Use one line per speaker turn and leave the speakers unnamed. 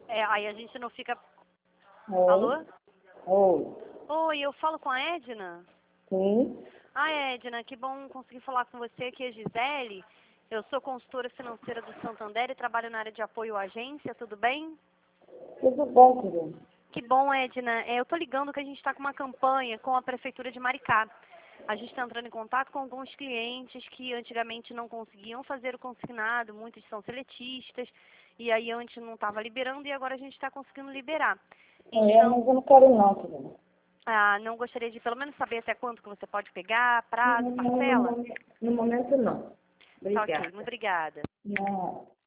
Aí a gente não fica...
Oi.
Alô?
Oi.
Oi, eu falo com a Edna?
Sim.
Ah, Edna, que bom conseguir falar com você, aqui é Gisele. Eu sou consultora financeira do Santander e trabalho na área de apoio à agência, tudo bem?
Tudo bom, querido?
Que bom, Edna. Eu tô ligando que a gente está com uma campanha com a Prefeitura de Maricá. A gente está entrando em contato com alguns clientes que antigamente não conseguiam fazer o consignado, muitos são seletistas, e aí antes não estava liberando e agora a gente está conseguindo liberar. Então,
Mas eu não quero não, querido.
não gostaria de pelo menos saber até quanto que você pode pegar, prazo,
No
parcela?
momento não.
Tá ok, muito
Obrigada.
obrigada.
Não.